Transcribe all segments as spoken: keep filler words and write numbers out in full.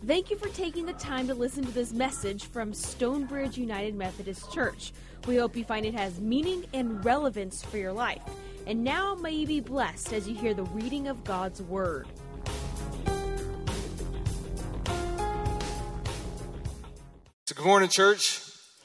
Thank you for taking the time to listen to this message from Stonebridge United Methodist Church. We hope you find it has meaning and relevance for your life. And now may you be blessed as you hear the reading of God's Word. So good morning, church.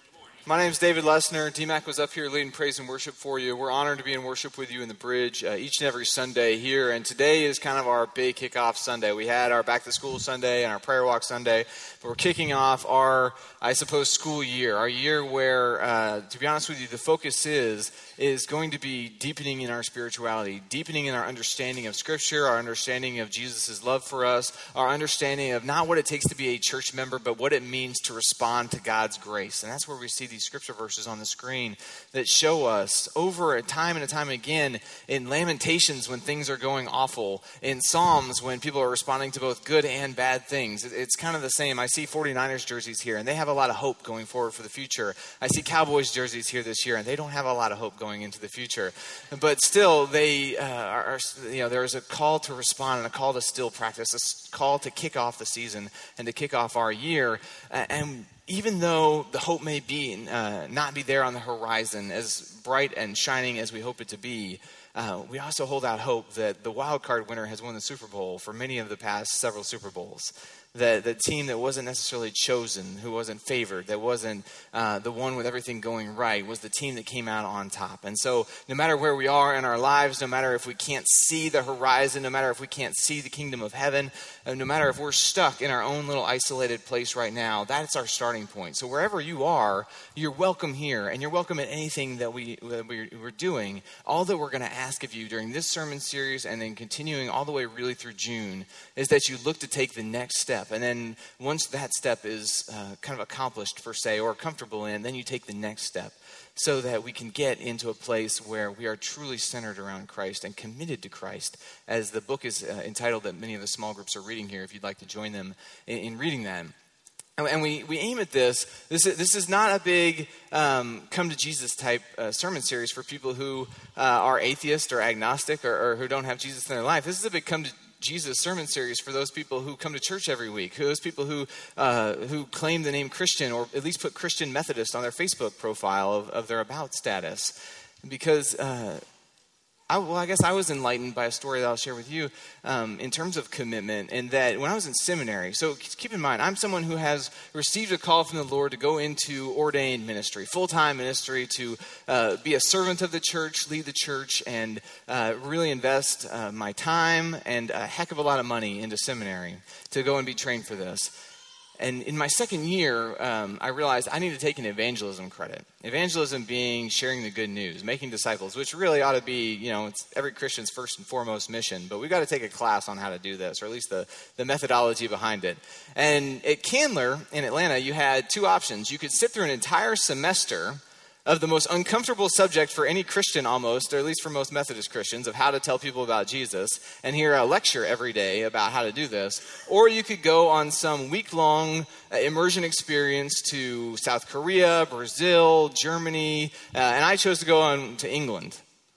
My name is David Lesner. D MAC was up here leading praise and worship for you. We're honored to be in worship with you in the bridge uh, each and every Sunday here. And today is kind of our big kickoff Sunday. We had our back to school Sunday and our prayer walk Sunday. But we're kicking off our, I suppose, school year. Our year where, uh, to be honest with you, the focus is is going to be deepening in our spirituality, deepening in our understanding of Scripture, our understanding of Jesus' love for us, our understanding of not what it takes to be a church member, but what it means to respond to God's grace. And that's where we see these scripture verses on the screen that show us over a time and a time again in Lamentations when things are going awful, in Psalms when people are responding to both good and bad things. It's kind of the same. I see forty-niners jerseys here, and they have a lot of hope going forward for the future. I see Cowboys jerseys here this year, and they don't have a lot of hope going into the future. But still, they uh, are, are, you know, there is a call to respond and a call to still practice, a call to kick off the season and to kick off our year. Uh, and even though the hope may be uh, not be there on the horizon as bright and shining as we hope it to be, uh, we also hold out hope that the wild card winner has won the Super Bowl for many of the past several Super Bowls. The, the team that wasn't necessarily chosen, who wasn't favored, that wasn't uh, the one with everything going right, was the team that came out on top. And so no matter where we are in our lives, no matter if we can't see the horizon, no matter if we can't see the kingdom of heaven, uh, no matter if we're stuck in our own little isolated place right now, that's our starting point. So wherever you are, you're welcome here, and you're welcome at anything that, we, that we're, we're doing. All that we're going to ask of you during this sermon series and then continuing all the way really through June is that you look to take the next step. And then once that step is uh, kind of accomplished, per se, or comfortable in, then you take the next step so that we can get into a place where we are truly centered around Christ and committed to Christ, as the book is uh, entitled that many of the small groups are reading here, if you'd like to join them in, in reading that. And we, we aim at this. This is, this is not a big um, come to Jesus type uh, sermon series for people who uh, are atheist or agnostic or, or who don't have Jesus in their life. This is a big come to Jesus sermon series for those people who come to church every week, those people who uh, who claim the name Christian, or at least put Christian Methodist on their Facebook profile of, of their about status. Because, uh, I, well, I guess I was enlightened by a story that I'll share with you um, in terms of commitment, and that when I was in seminary, so keep in mind, I'm someone who has received a call from the Lord to go into ordained ministry, full-time ministry, to uh, be a servant of the church, lead the church, and uh, really invest uh, my time and a heck of a lot of money into seminary to go and be trained for this. And in my second year, um, I realized I need to take an evangelism credit. Evangelism being sharing the good news, making disciples, which really ought to be, you know, it's every Christian's first and foremost mission. But we've got to take a class on how to do this, or at least the, the methodology behind it. And at Candler in Atlanta, you had two options. You could sit through an entire semester of the most uncomfortable subject for any Christian almost, or at least for most Methodist Christians, of how to tell people about Jesus, and hear a lecture every day about how to do this. Or you could go on some week-long uh, immersion experience to South Korea, Brazil, Germany, uh, and I chose to go on to England.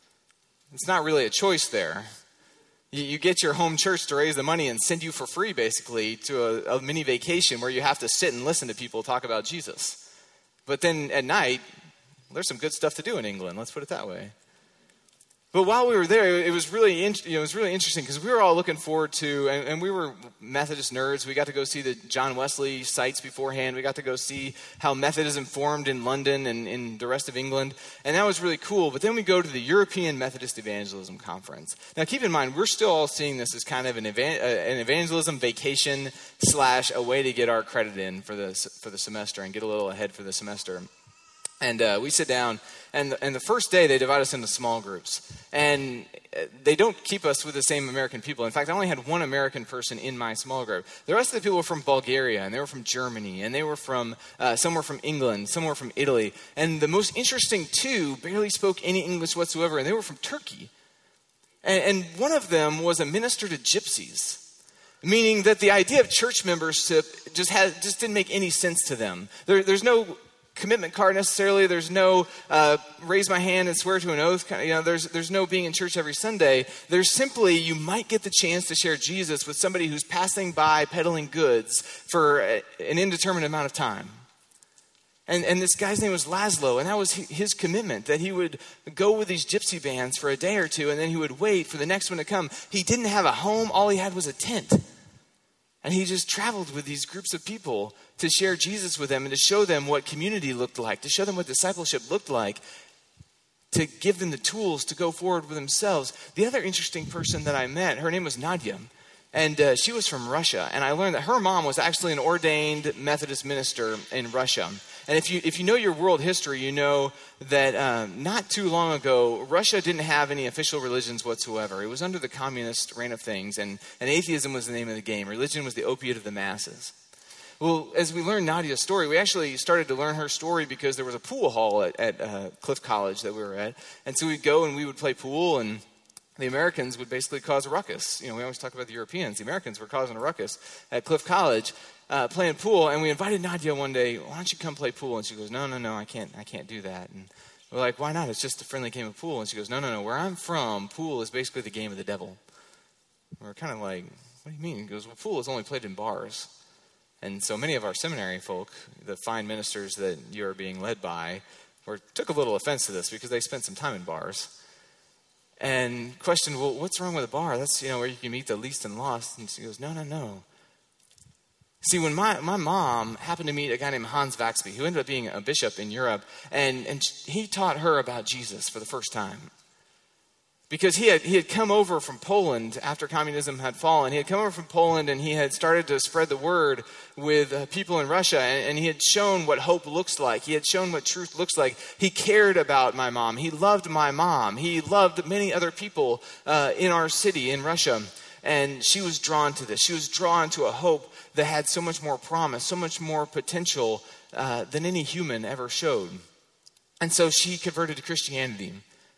It's not really a choice there. You, you get your home church to raise the money and send you for free, basically, to a, a mini vacation where you have to sit and listen to people talk about Jesus. But then at night, there's some good stuff to do in England, let's put it that way. But while we were there, it was really, in, you know, it was really interesting because we were all looking forward to, and, and we were Methodist nerds. We got to go see the John Wesley sites beforehand. We got to go see how Methodism formed in London and in the rest of England, and that was really cool. But then we go to the European Methodist Evangelism Conference. Now, keep in mind, we're still all seeing this as kind of an, evan- uh, an evangelism vacation slash a way to get our credit in for the for the semester and get a little ahead for the semester. And uh, we sit down, and the, and the first day they divide us into small groups. And they don't keep us with the same American people. In fact, I only had one American person in my small group. The rest of the people were from Bulgaria, and they were from Germany, and they were from, uh, some were from England, some were from Italy. And the most interesting two barely spoke any English whatsoever, and they were from Turkey. And, and one of them was a minister to gypsies, meaning that the idea of church membership just had just didn't make any sense to them. There, there's no commitment card necessarily. There's no uh, raise my hand and swear to an oath. Kind of, you know, there's there's no being in church every Sunday. There's simply you might get the chance to share Jesus with somebody who's passing by peddling goods for a, an indeterminate amount of time. And and this guy's name was Laszlo, and that was his commitment, that he would go with these gypsy bands for a day or two, and then he would wait for the next one to come. He didn't have a home. All he had was a tent. And he just traveled with these groups of people to share Jesus with them and to show them what community looked like, to show them what discipleship looked like, to give them the tools to go forward with themselves. The other interesting person that I met, her name was Nadia, and uh, she was from Russia. And I learned that her mom was actually an ordained Methodist minister in Russia. And if you if you know your world history, you know that um, not too long ago, Russia didn't have any official religions whatsoever. It was under the communist reign of things, and, and atheism was the name of the game. Religion was the opiate of the masses. Well, as we learned Nadia's story, we actually started to learn her story because there was a pool hall at, at uh, Cliff College that we were at. And so we'd go and we would play pool, and the Americans would basically cause a ruckus. You know, we always talk about the Europeans. The Americans were causing a ruckus at Cliff College. Uh, playing pool, and we invited Nadia one day, why don't you come play pool? And she goes, no, no, no, I can't, I can't do that. And we're like, why not? It's just a friendly game of pool. And she goes, no, no, no, where I'm from, pool is basically the game of the devil. And we're kind of like, what do you mean? He goes, well, pool is only played in bars. And so many of our seminary folk, the fine ministers that you're being led by, were, took a little offense to this because they spent some time in bars. And questioned, well, what's wrong with a bar? That's, you know, where you can meet the least and lost. And she goes, no, no, no. See, when my, my mom happened to meet a guy named Hans Vaxby, who ended up being a bishop in Europe, and, and he taught her about Jesus for the first time. Because he had, he had come over from Poland after communism had fallen. He had come over from Poland, and he had started to spread the word with uh, people in Russia, and, and he had shown what hope looks like. He had shown what truth looks like. He cared about my mom. He loved my mom. He loved many other people uh, in our city, in Russia. And she was drawn to this. She was drawn to a hope that had so much more promise, so much more potential uh, than any human ever showed. And so she converted to Christianity.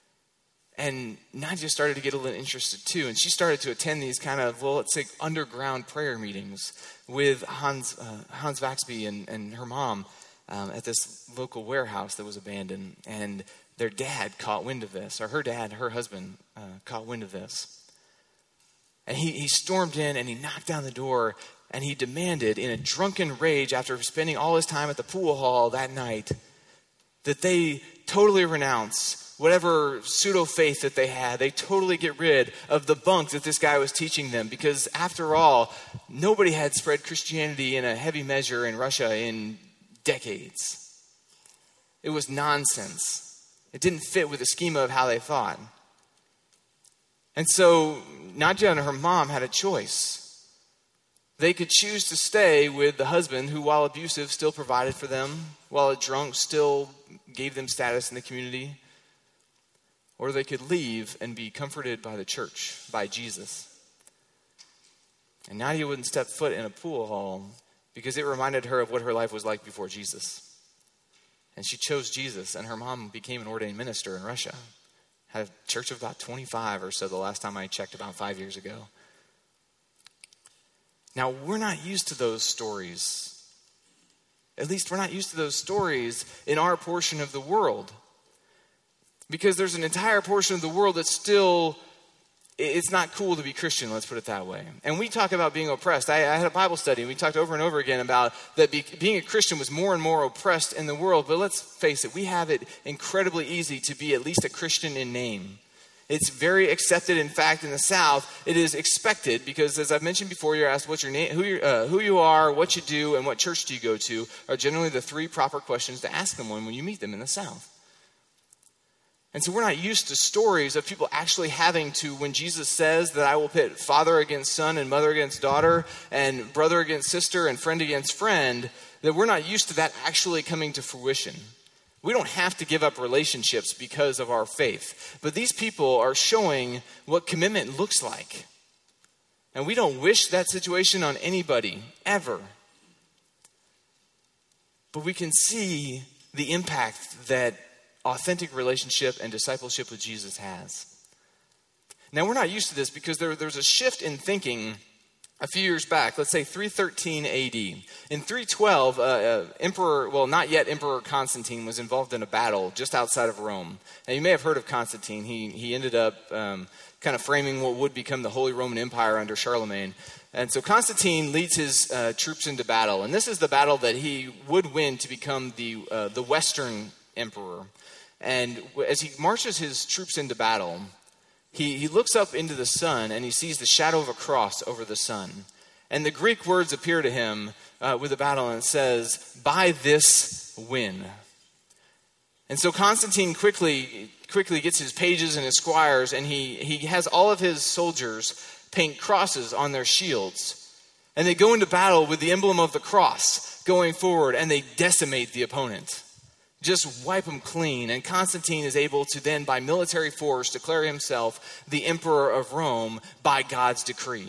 And Nadia started to get a little interested too. And she started to attend these kind of, well, let's say underground prayer meetings with Hans uh, Hans Vaxby and, and her mom um, at this local warehouse that was abandoned. And their dad caught wind of this, or her dad, her husband, uh, caught wind of this. And he, he stormed in and he knocked down the door and he demanded in a drunken rage after spending all his time at the pool hall that night that they totally renounce whatever pseudo-faith that they had. They totally get rid of the bunk that this guy was teaching them, because after all, nobody had spread Christianity in a heavy measure in Russia in decades. It was nonsense. It didn't fit with the schema of how they thought. And so Nadia and her mom had a choice. They could choose to stay with the husband who, while abusive, still provided for them, while a drunk still gave them status in the community. Or they could leave and be comforted by the church, by Jesus. And Nadia wouldn't step foot in a pool hall because it reminded her of what her life was like before Jesus. And she chose Jesus, and her mom became an ordained minister in Russia. Had a church of about twenty-five or so the last time I checked, about five years ago. Now, we're not used to those stories. At least we're not used to those stories in our portion of the world. Because there's an entire portion of the world that's still, it's not cool to be Christian, let's put it that way. And we talk about being oppressed. I, I had a Bible study, and we talked over and over again about that be, being a Christian was more and more oppressed in the world. But let's face it, we have it incredibly easy to be at least a Christian in name. It's very accepted. In fact, in the South, it is expected because, as I've mentioned before, you're asked what's your name, who, you're, uh, who you are, what you do, and what church do you go to are generally the three proper questions to ask someone when you meet them in the South. And so we're not used to stories of people actually having to, when Jesus says that I will pit father against son and mother against daughter and brother against sister and friend against friend, that we're not used to that actually coming to fruition. We don't have to give up relationships because of our faith. But these people are showing what commitment looks like. And we don't wish that situation on anybody, ever. But we can see the impact that authentic relationship and discipleship with Jesus has. Now, we're not used to this because there, there's a shift in thinking a few years back, let's say three thirteen A D. In three twelve, uh, uh, Emperor, well, not yet Emperor Constantine was involved in a battle just outside of Rome. Now, you may have heard of Constantine. He he ended up um, kind of framing what would become the Holy Roman Empire under Charlemagne. And so Constantine leads his uh, troops into battle. And this is the battle that he would win to become the uh, the Western Emperor. And as he marches his troops into battle, He, he looks up into the sun and he sees the shadow of a cross over the sun. And the Greek words appear to him uh, with the battle, and it says, "By this win." And so Constantine quickly quickly gets his pages and his squires, and he, he has all of his soldiers paint crosses on their shields. And they go into battle with the emblem of the cross going forward, and they decimate the opponent. Just wipe them clean. And Constantine is able to then, by military force, declare himself the emperor of Rome by God's decree.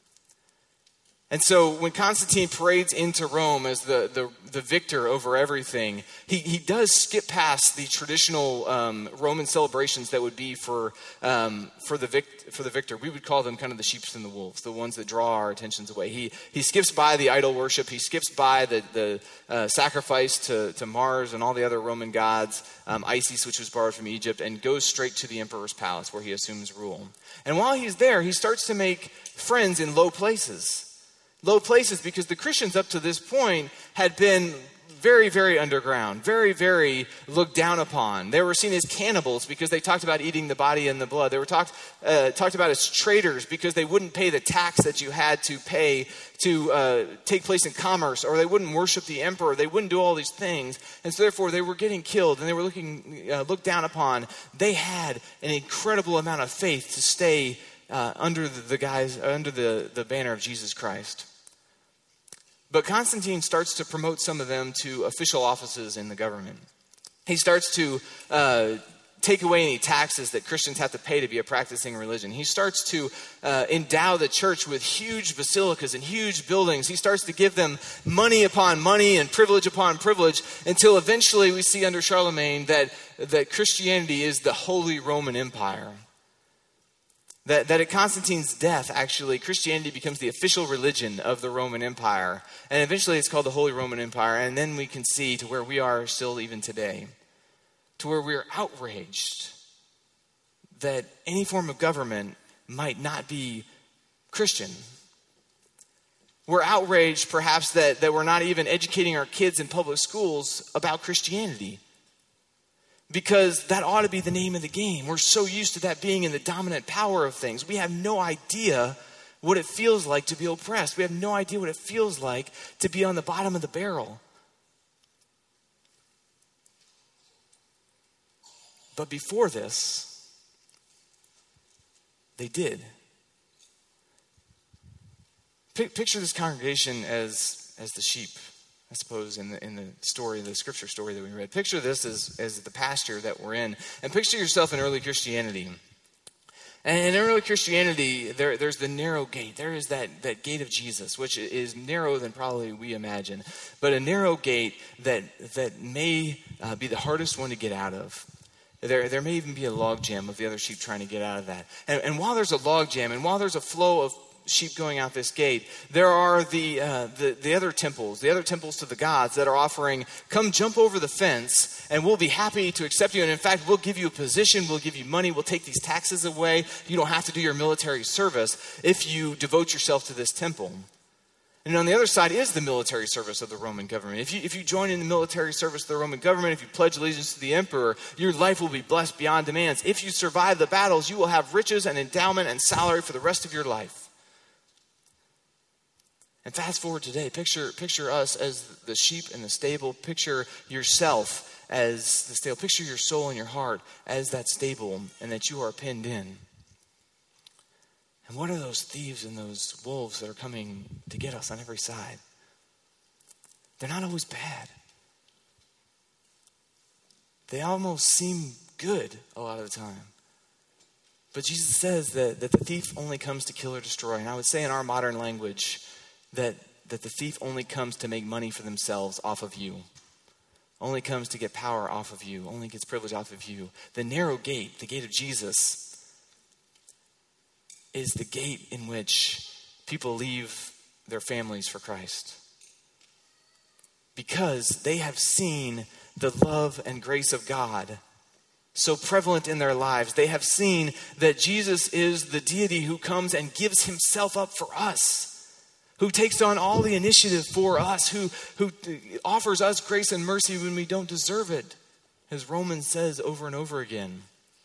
And so when Constantine parades into Rome as the, the, the victor over everything, he, he does skip past the traditional um, Roman celebrations that would be for um, for the vic- for the victor. We would call them kind of the sheep and the wolves, the ones that draw our attentions away. He he skips by the idol worship. He skips by the, the uh, sacrifice to, to Mars and all the other Roman gods, um, Isis, which was borrowed from Egypt, and goes straight to the emperor's palace where he assumes rule. And while he's there, he starts to make friends in low places. Low places because the Christians up to this point had been very, very underground, very, very looked down upon. They were seen as cannibals because they talked about eating the body and the blood. They were talked uh, talked about as traitors because they wouldn't pay the tax that you had to pay to uh, take place in commerce, or they wouldn't worship the emperor. They wouldn't do all these things, and so therefore they were getting killed and they were looking uh, looked down upon. They had an incredible amount of faith to stay uh, under the, the guys under the, the banner of Jesus Christ. But Constantine starts to promote some of them to official offices in the government. He starts to uh, take away any taxes that Christians have to pay to be a practicing religion. He starts to uh, endow the church with huge basilicas and huge buildings. He starts to give them money upon money and privilege upon privilege until eventually we see under Charlemagne that, that Christianity is the Holy Roman Empire. That, that at Constantine's death, actually, Christianity becomes the official religion of the Roman Empire. And eventually it's called the Holy Roman Empire. And then we can see to where we are still even today. To where we're outraged that any form of government might not be Christian. We're outraged, perhaps, that, that we're not even educating our kids in public schools about Christianity. Because that ought to be the name of the game. We're so used to that being in the dominant power of things. We have no idea what it feels like to be oppressed. We have no idea what it feels like to be on the bottom of the barrel. But before this, they did. Picture this congregation as, as the sheep. I suppose, in the in the story, the scripture story that we read. Picture this as, as the pasture that we're in. And picture yourself in early Christianity. And in early Christianity, there, there's the narrow gate. There is that, that gate of Jesus, which is narrower than probably we imagine. But a narrow gate that that may uh, be the hardest one to get out of. There, there may even be a log jam of the other sheep trying to get out of that. And, and while there's a log jam, and while there's a flow of sheep going out this gate, there are the, uh, the the other temples, the other temples to the gods that are offering, come jump over the fence and we'll be happy to accept you. And in fact, we'll give you a position, we'll give you money, we'll take these taxes away. You don't have to do your military service if you devote yourself to this temple. And on the other side is the military service of the Roman government. If you if you join in the military service of the Roman government, if you pledge allegiance to the emperor, your life will be blessed beyond demands. If you survive the battles, you will have riches and endowment and salary for the rest of your life. And fast forward today, picture picture us as the sheep in the stable. Picture yourself as the stable. Picture your soul and your heart as that stable, and that you are pinned in. And what are those thieves and those wolves that are coming to get us on every side? They're not always bad. They almost seem good a lot of the time. But Jesus says that, that the thief only comes to kill or destroy. And I would say in our modern language, That, that the thief only comes to make money for themselves off of you. Only comes to get power off of you. Only gets privilege off of you. The narrow gate, the gate of Jesus, is the gate in which people leave their families for Christ? Because they have seen the love and grace of God so prevalent in their lives. They have seen that Jesus is the deity who comes and gives himself up for us, who takes on all the initiative for us, who, who offers us grace and mercy when we don't deserve it, as Romans says over and over again.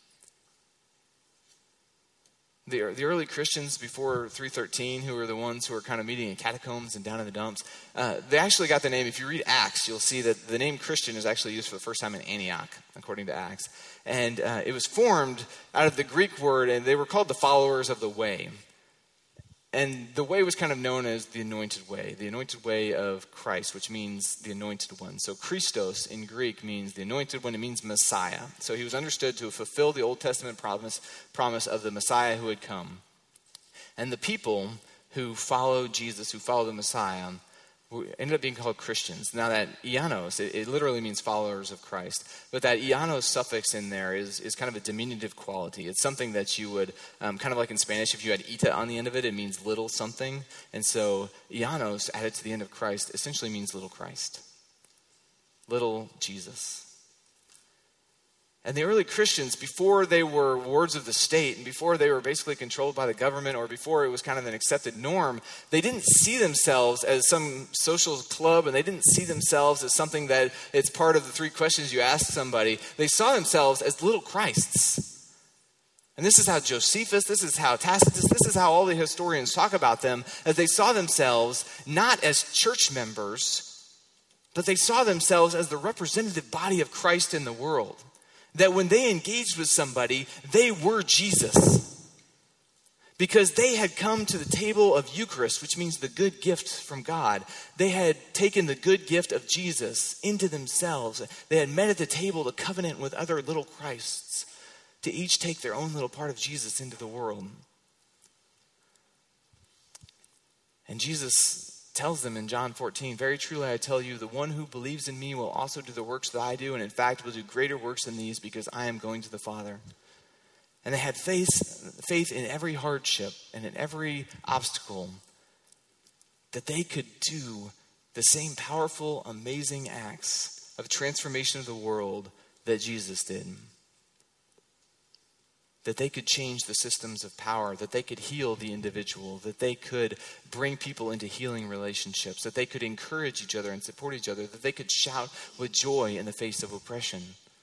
The, the early Christians before three thirteen, who were the ones who were kind of meeting in catacombs and down in the dumps, uh, they actually got the name. If you read Acts, you'll see that the name Christian is actually used for the first time in Antioch, according to Acts. And uh, it was formed out of the Greek word, and they were called the followers of the way. And the way was kind of known as the anointed way, the anointed way of Christ, which means the anointed one. So Christos in Greek means the anointed one. It means Messiah. So he was understood to fulfill the Old Testament promise, promise of the Messiah who had come. And the people who followed Jesus, who followed the Messiah, ended up being called Christians. Now that Ianos, it, it literally means followers of Christ. But that Ianos suffix in there is, is kind of a diminutive quality. It's something that you would, um, kind of like in Spanish, if you had ita on the end of it, it means little something. And so Ianos, added to the end of Christ, essentially means little Christ. Little Jesus. And the early Christians, before they were wards of the state, and before they were basically controlled by the government, or before it was kind of an accepted norm, they didn't see themselves as some social club, and they didn't see themselves as something that it's part of the three questions you ask somebody. They saw themselves as little Christs. And this is how Josephus, this is how Tacitus, this is how all the historians talk about them, as they saw themselves not as church members, but they saw themselves as the representative body of Christ in the world. That when they engaged with somebody, they were Jesus. Because they had come to the table of Eucharist, which means the good gift from God. They had taken the good gift of Jesus into themselves. They had met at the table to covenant with other little Christs, to each take their own little part of Jesus into the world. And Jesus tells them in John fourteen, very truly I tell you, the one who believes in me will also do the works that I do, and in fact will do greater works than these, because I am going to the Father. And they had faith, faith in every hardship and in every obstacle, that they could do the same powerful, amazing acts of transformation of the world that Jesus did. That they could change the systems of power, that they could heal the individual, that they could bring people into healing relationships, that they could encourage each other and support each other, that they could shout with joy in the face of oppression.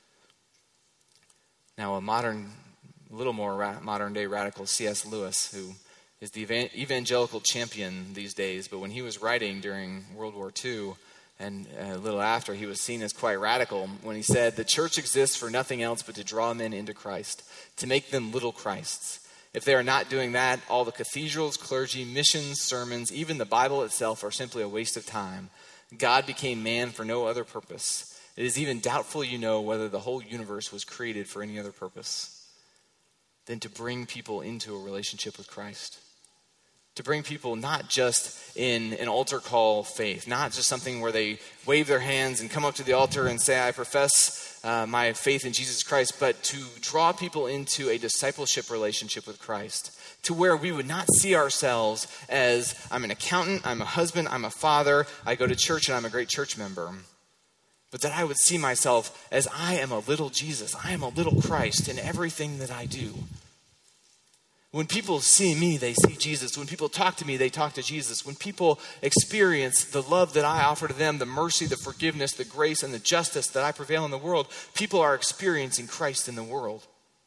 Now, a modern, a little more ra- modern day radical, C S Lewis, who is the evan- evangelical champion these days, but when he was writing during World War Two, and a little after, he was seen as quite radical when he said, the church exists for nothing else but to draw men into Christ, to make them little Christs. If they are not doing that, all the cathedrals, clergy, missions, sermons, even the Bible itself are simply a waste of time. God became man for no other purpose. It is even doubtful, you know, whether the whole universe was created for any other purpose than to bring people into a relationship with Christ. To bring people not just in an altar call faith, not just something where they wave their hands and come up to the altar and say, I profess uh, my faith in Jesus Christ, but to draw people into a discipleship relationship with Christ, to where we would not see ourselves as, I'm an accountant, I'm a husband, I'm a father, I go to church and I'm a great church member. But that I would see myself as I am a little Jesus, I am a little Christ in everything that I do. When people see me, they see Jesus. When people talk to me, they talk to Jesus. When people experience the love that I offer to them, the mercy, the forgiveness, the grace, and the justice that I prevail in the world, people are experiencing Christ in the world.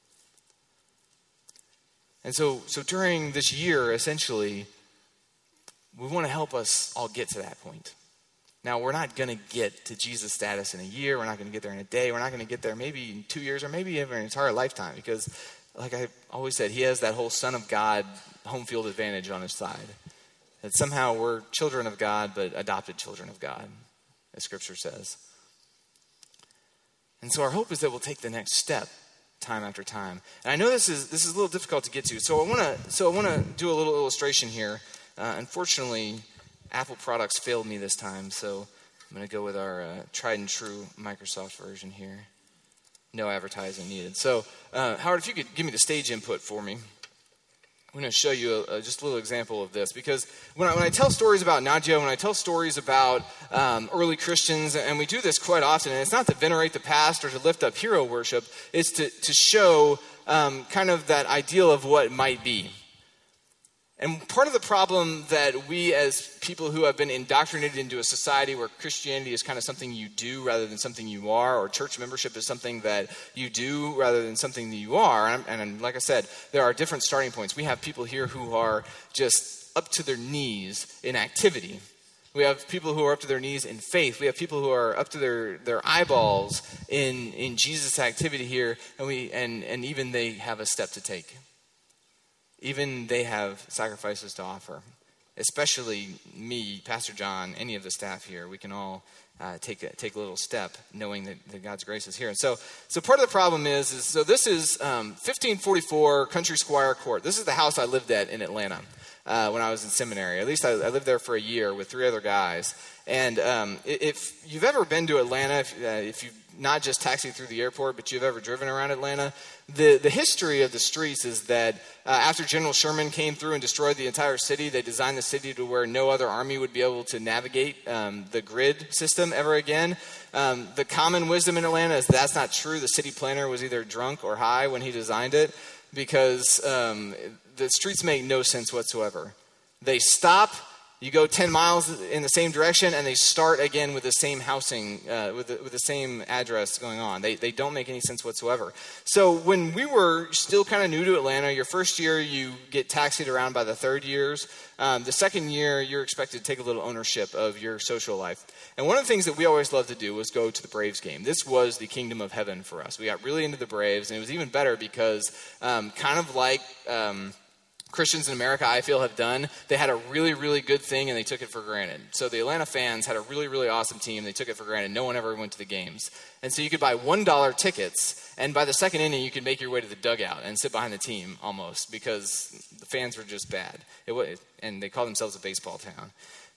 And so, so during this year, essentially, we want to help us all get to that point. Now, we're not going to get to Jesus status in a year. We're not going to get there in a day. We're not going to get there maybe in two years or maybe even an entire lifetime, because like I always said, he has that whole Son of God home field advantage on his side. That somehow we're children of God, but adopted children of God, as Scripture says. And so our hope is that we'll take the next step time after time. And I know this is this is a little difficult to get to, so I want to so I want to do a little illustration here. Uh, unfortunately, Apple products failed me this time, so I'm going to go with our uh, tried and true Microsoft version here. No advertising needed. So, uh, Howard, if you could give me the stage input for me. I'm going to show you a, a, just a little example of this, because when I, when I tell stories about Nadia, when I tell stories about um, early Christians, and we do this quite often, and it's not to venerate the past or to lift up hero worship, it's to, to show um, kind of that ideal of what might be. And part of the problem that we as people who have been indoctrinated into a society where Christianity is kind of something you do rather than something you are, or church membership is something that you do rather than something that you are, and, and like I said, there are different starting points. We have people here who are just up to their knees in activity. We have people who are up to their knees in faith. We have people who are up to their, their eyeballs in, in Jesus' activity here, and we and, and even they have a step to take. Even they have sacrifices to offer, especially me, Pastor John, any of the staff here. We can all uh, take a, take a little step knowing that, that God's grace is here. And so so part of the problem is, is so this is um, fifteen forty-four Country Squire Court. This is the house I lived at in Atlanta uh, when I was in seminary. At least I, I lived there for a year with three other guys. And um, if you've ever been to Atlanta, if, uh, if you've not just taxied through the airport, but you've ever driven around Atlanta, the, the history of the streets is that uh, after General Sherman came through and destroyed the entire city, they designed the city to where no other army would be able to navigate um, the grid system ever again. Um, the common wisdom in Atlanta is that's not true. The city planner was either drunk or high when he designed it, because um, the streets make no sense whatsoever. They stop. You go ten miles in the same direction, and they start again with the same housing, uh, with, the, with the same address going on. They they don't make any sense whatsoever. So when we were still kind of new to Atlanta, your first year you get taxied around by the third years. Um, the second year, you're expected to take a little ownership of your social life. And one of the things that we always loved to do was go to the Braves game. This was the kingdom of heaven for us. We got really into the Braves, and it was even better because um, kind of like... Um, Christians in America, I feel, have done. They had a really, really good thing, and they took it for granted. So the Atlanta fans had a really, really awesome team. They took it for granted. No one ever went to the games. And so you could buy one dollar tickets, and by the second inning, you could make your way to the dugout and sit behind the team almost, because the fans were just bad. It was, and they called themselves a baseball town.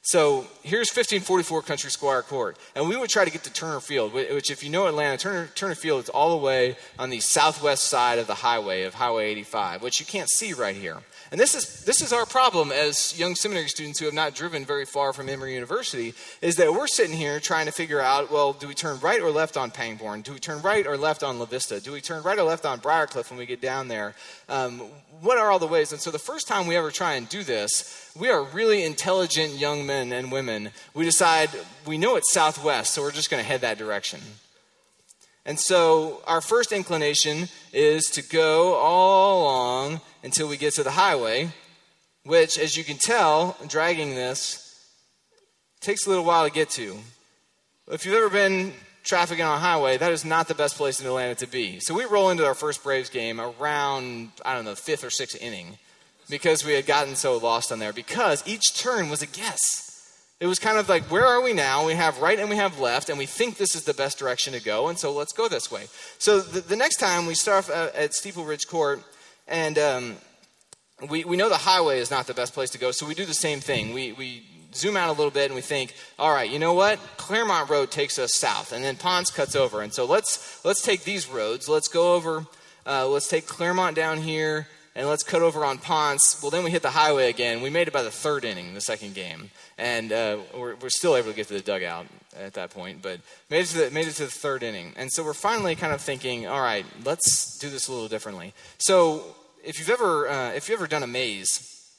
So here's fifteen forty-four Country Squire Court, and we would try to get to Turner Field, which, if you know Atlanta, Turner, Turner Field is all the way on the southwest side of the highway, of Highway eighty-five, which you can't see right here. And this is this is our problem as young seminary students who have not driven very far from Emory University, is that we're sitting here trying to figure out, well, do we turn right or left on Pangborn? Do we turn right or left on La Vista? Do we turn right or left on Briarcliff when we get down there? Um, what are all the ways? And so the first time we ever try and do this, we are really intelligent young men and women. We decide we know it's southwest, so we're just going to head that direction. And so our first inclination is to go all along until we get to the highway, which, as you can tell, dragging this, takes a little while to get to. If you've ever been trafficking on a highway, that is not the best place in Atlanta to be. So we roll into our first Braves game around, I don't know, fifth or sixth inning, because we had gotten so lost on there, because each turn was a guess. It was kind of like, where are we now? We have right and we have left, and we think this is the best direction to go, and so let's go this way. So the, the next time we start at, at Steeple Ridge Court, and um, we, we know the highway is not the best place to go, so we do the same thing. We, we zoom out a little bit, and we think, all right, you know what? Claremont Road takes us south, and then Ponce cuts over, and so let's let's take these roads. Let's go over, uh, let's take Claremont down here, and let's cut over on Ponce. Well, then we hit the highway again. We made it by the third inning, the second game. And uh, we're, we're still able to get to the dugout at that point, but made it, to the, made it to the third inning. And so we're finally kind of thinking, all right, let's do this a little differently. So if you've ever uh, if you've ever done a maze,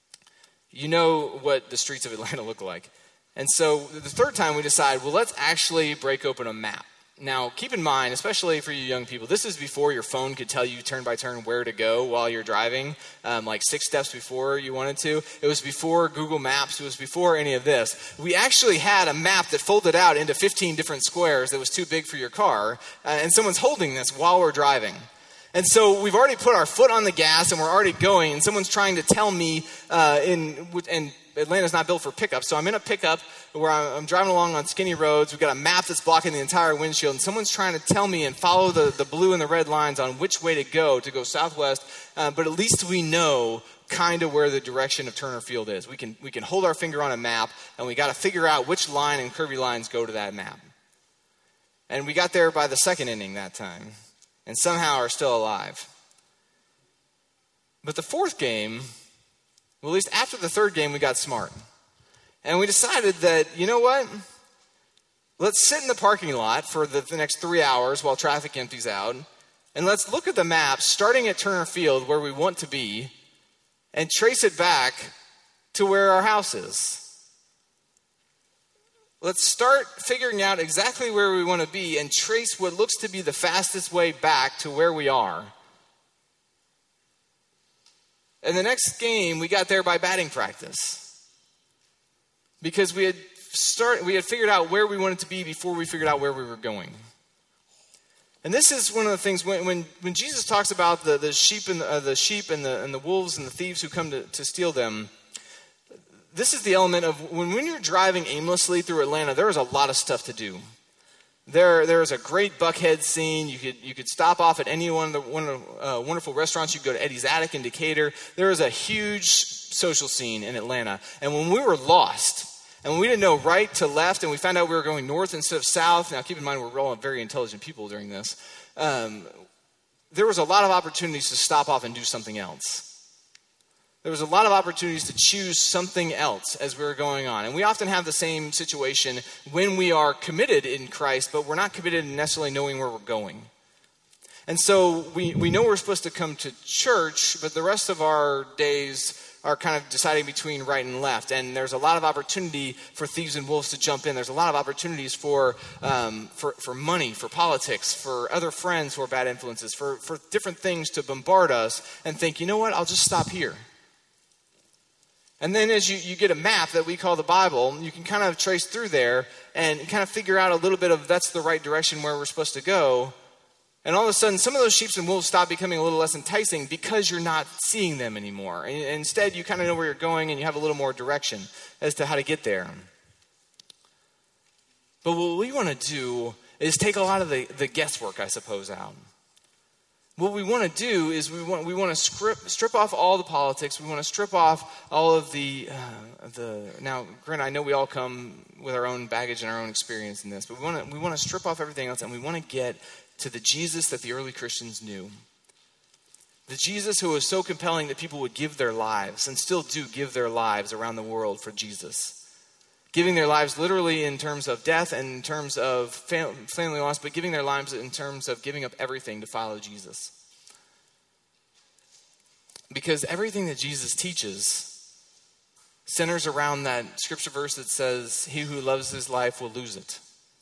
you know what the streets of Atlanta look like. And so the third time we decide, well, let's actually break open a map. Now, keep in mind, especially for you young people, this is before your phone could tell you turn by turn where to go while you're driving, um, like six steps before you wanted to. It was before Google Maps. It was before any of this. We actually had a map that folded out into fifteen different squares that was too big for your car, uh, and someone's holding this while we're driving. And so we've already put our foot on the gas, and we're already going, and someone's trying to tell me, uh, in and Atlanta's not built for pickup, so I'm in a pickup where I'm driving along on skinny roads. We've got a map that's blocking the entire windshield, and someone's trying to tell me and follow the, the blue and the red lines on which way to go, to go southwest, uh, but at least we know kind of where the direction of Turner Field is. We can we can hold our finger on a map, and we got to figure out which line and curvy lines go to that map. And we got there by the second inning that time, and somehow are still alive. But the fourth game, well, at least after the third game, we got smart. And we decided that, you know what? Let's sit in the parking lot for the, the next three hours while traffic empties out. And let's look at the map, starting at Turner Field, where we want to be, and trace it back to where our house is. Let's start figuring out exactly where we want to be and trace what looks to be the fastest way back to where we are. And the next game, we got there by batting practice. Because we had start, we had figured out where we wanted to be before we figured out where we were going. And this is one of the things, when when, when Jesus talks about the, the sheep and the, uh, the sheep and the and the wolves and the thieves who come to, to steal them, this is the element of when, when you're driving aimlessly through Atlanta, there is a lot of stuff to do. There, there is a great Buckhead scene. You could, you could stop off at any one of the one of the, uh, wonderful restaurants. You could go to Eddie's Attic in Decatur. There is a huge social scene in Atlanta. And when we were lost, and when we didn't know right to left, and we found out we were going north instead of south, now keep in mind we're all very intelligent people during this, um, there was a lot of opportunities to stop off and do something else. There was a lot of opportunities to choose something else as we were going on. And we often have the same situation when we are committed in Christ, but we're not committed in necessarily knowing where we're going. And so we, we know we're supposed to come to church, but the rest of our days are kind of deciding between right and left. And there's a lot of opportunity for thieves and wolves to jump in. There's a lot of opportunities for um, for, for money, for politics, for other friends who are bad influences, for, for different things to bombard us and think, you know what, I'll just stop here. And then as you, you get a map that we call the Bible, you can kind of trace through there and kind of figure out a little bit of that's the right direction where we're supposed to go. And all of a sudden, some of those sheep and wolves stop becoming a little less enticing because you're not seeing them anymore. And instead, you kind of know where you're going and you have a little more direction as to how to get there. But what we want to do is take a lot of the, the guesswork, I suppose, out. What we want to do is we want we want to strip strip off all the politics. We want to strip off all of the uh, the. Now, granted, I know we all come with our own baggage and our own experience in this, but we want to we want to strip off everything else, and we want to get to the Jesus that the early Christians knew. The Jesus who was so compelling that people would give their lives, and still do give their lives around the world for Jesus. Giving their lives literally in terms of death and in terms of fam- family loss, but giving their lives in terms of giving up everything to follow Jesus. Because everything that Jesus teaches centers around that scripture verse that says, he who loves his life will lose it.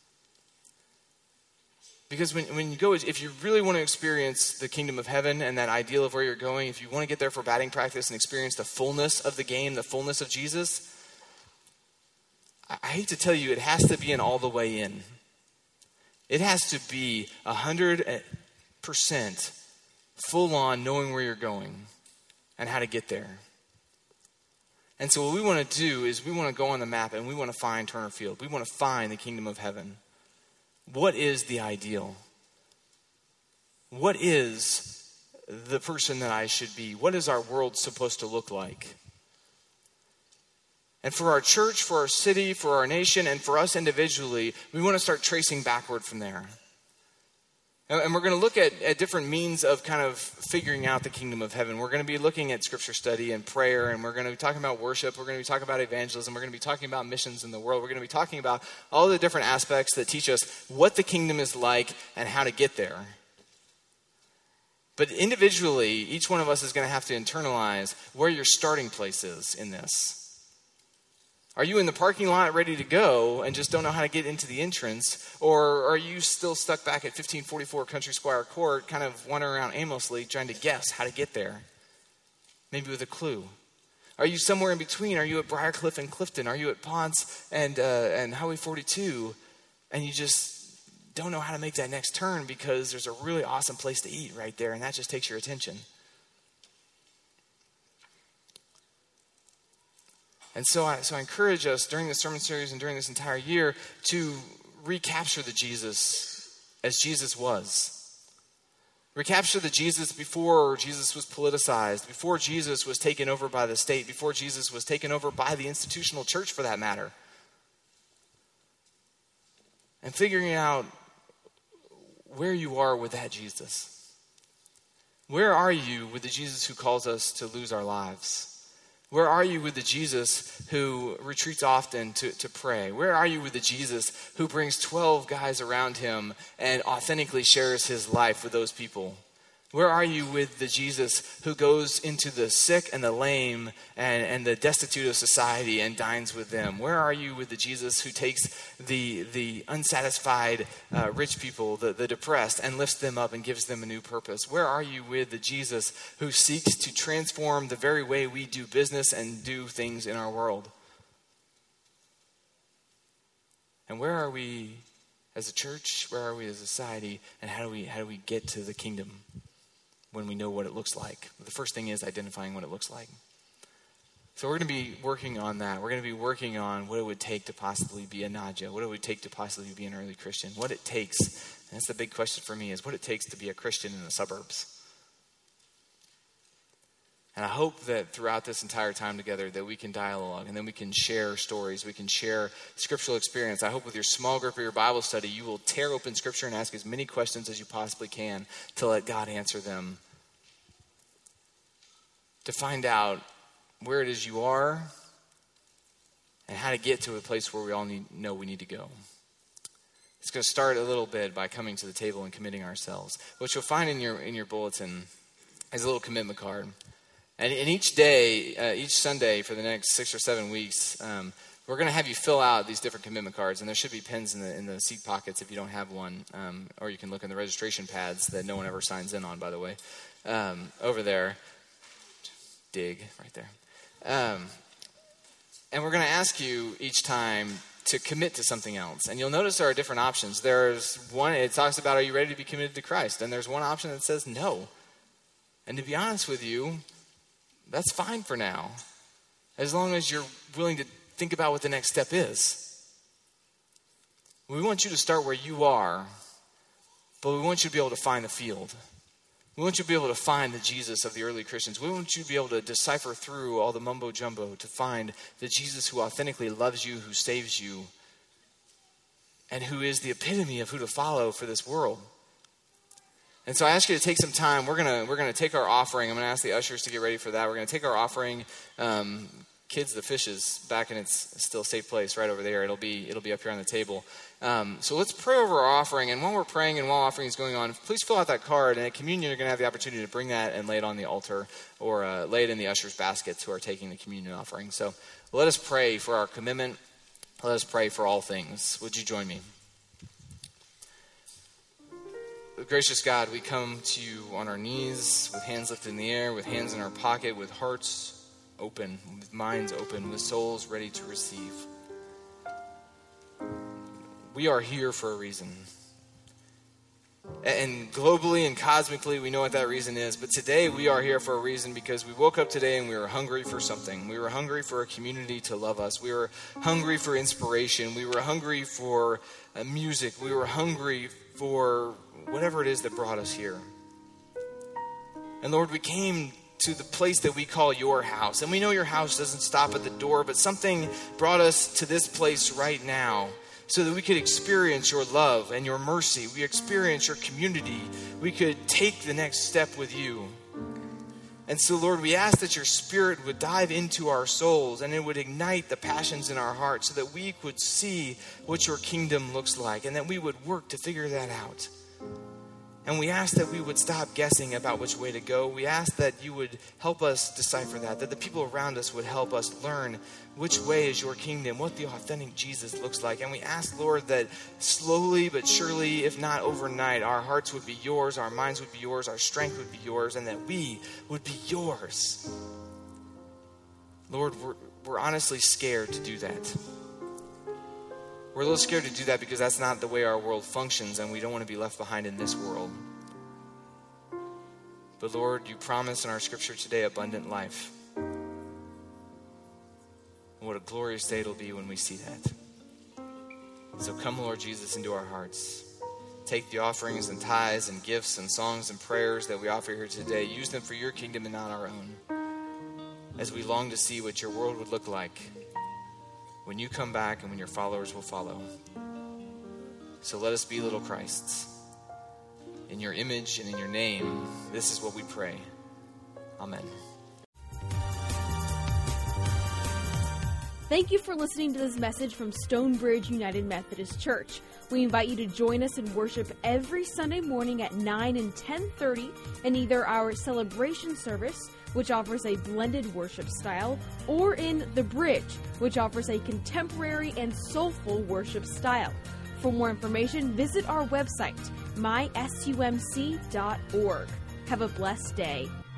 Because when, when you go, if you really want to experience the kingdom of heaven and that ideal of where you're going, if you want to get there for batting practice and experience the fullness of the game, the fullness of Jesus, I hate to tell you, it has to be an all the way in. It has to be one hundred percent full on knowing where you're going and how to get there. And so what we want to do is we want to go on the map and we want to find Turner Field. We want to find the kingdom of heaven. What is the ideal? What is the person that I should be? What is our world supposed to look like? And for our church, for our city, for our nation, and for us individually, we want to start tracing backward from there. And we're going to look at, at different means of kind of figuring out the kingdom of heaven. We're going to be looking at scripture study and prayer, and we're going to be talking about worship. We're going to be talking about evangelism. We're going to be talking about missions in the world. We're going to be talking about all the different aspects that teach us what the kingdom is like and how to get there. But individually, each one of us is going to have to internalize where your starting place is in this. Are you in the parking lot ready to go and just don't know how to get into the entrance? Or are you still stuck back at fifteen forty-four Country Squire Court, kind of wandering around aimlessly, trying to guess how to get there? Maybe with a clue. Are you somewhere in between? Are you at Briarcliff and Clifton? Are you at Ponce and, uh, and Highway forty-two? And you just don't know how to make that next turn because there's a really awesome place to eat right there, and that just takes your attention. And so I, so I encourage us during this sermon series and during this entire year to recapture the Jesus as Jesus was. Recapture the Jesus before Jesus was politicized, before Jesus was taken over by the state, before Jesus was taken over by the institutional church for that matter. And figuring out where you are with that Jesus. Where are you with the Jesus who calls us to lose our lives? Where are you with the Jesus who retreats often to, to pray? Where are you with the Jesus who brings twelve guys around him and authentically shares his life with those people? Where are you with the Jesus who goes into the sick and the lame and, and the destitute of society and dines with them? Where are you with the Jesus who takes the, the unsatisfied uh, rich people, the, the depressed, and lifts them up and gives them a new purpose? Where are you with the Jesus who seeks to transform the very way we do business and do things in our world? And where are we as a church? Where are we as a society? And how do we how do we get to the kingdom when we know what it looks like? The first thing is identifying what it looks like. So we're going to be working on that. We're going to be working on what it would take to possibly be a Nadja, what it would take to possibly be an early Christian, what it takes, and that's the big question for me, is what it takes to be a Christian in the suburbs. And I hope that throughout this entire time together that we can dialogue and then we can share stories, we can share scriptural experience. I hope with your small group or your Bible study, you will tear open scripture and ask as many questions as you possibly can to let God answer them. To find out where it is you are and how to get to a place where we all need, know we need to go. It's going to start a little bit by coming to the table and committing ourselves. What you'll find in your in your bulletin is a little commitment card. And, and each day, uh, each Sunday for the next six or seven weeks, um, we're going to have you fill out these different commitment cards. And there should be pens in the in the seat pockets if you don't have one. Um, or you can look in the registration pads that no one ever signs in on, by the way, um, over there. Dig, right there. Um, and we're going to ask you each time to commit to something else. And you'll notice there are different options. There's one, it talks about, are you ready to be committed to Christ? And there's one option that says no. And to be honest with you, that's fine for now, as long as you're willing to think about what the next step is. We want you to start where you are, but we want you to be able to find the field. We want you to be able to find the Jesus of the early Christians. We want you to be able to decipher through all the mumbo jumbo to find the Jesus who authentically loves you, who saves you, and who is the epitome of who to follow for this world. And so I ask you to take some time. We're gonna we're gonna take our offering. I'm gonna ask the ushers to get ready for that. We're gonna take our offering. Um, kids, the fish is back in its still safe place right over there. It'll be it'll be up here on the table. Um, so let's pray over our offering. And while we're praying and while offering is going on, please fill out that card. And at communion, you're gonna have the opportunity to bring that and lay it on the altar or uh, lay it in the ushers' baskets who are taking the communion offering. So let us pray for our commitment. Let us pray for all things. Would you join me? Gracious God, we come to you on our knees, with hands lifted in the air, with hands in our pocket, with hearts open, with minds open, with souls ready to receive. We are here for a reason. And globally and cosmically, we know what that reason is. But today, we are here for a reason because we woke up today and we were hungry for something. We were hungry for a community to love us. We were hungry for inspiration. We were hungry for uh, music. We were hungry for whatever it is that brought us here. And Lord, we came to the place that we call your house. And we know your house doesn't stop at the door, but something brought us to this place right now so that we could experience your love and your mercy. We experience your community. We could take the next step with you. And so, Lord, we ask that your Spirit would dive into our souls and it would ignite the passions in our hearts so that we could see what your kingdom looks like and that we would work to figure that out. And we ask that we would stop guessing about which way to go. We ask that you would help us decipher that, that the people around us would help us learn which way is your kingdom, what the authentic Jesus looks like. And we ask, Lord, that slowly but surely, if not overnight, our hearts would be yours, our minds would be yours, our strength would be yours, and that we would be yours. Lord, we're, we're honestly scared to do that. We're a little scared to do that because that's not the way our world functions, and we don't want to be left behind in this world. But Lord, you promise in our scripture today abundant life. And what a glorious day it'll be when we see that. So come, Lord Jesus, into our hearts. Take the offerings and tithes and gifts and songs and prayers that we offer here today. Use them for your kingdom and not our own. As we long to see what your world would look like when you come back and when your followers will follow. So let us be little Christs. in your image and in your name. This is what we pray. Amen. Thank you for listening to this message from Stonebridge United Methodist Church. We invite you to join us in worship every Sunday morning at nine and ten thirty in either our celebration service, which offers a blended worship style, or in The Bridge, which offers a contemporary and soulful worship style. For more information, visit our website, my sumc dot org. Have a blessed day.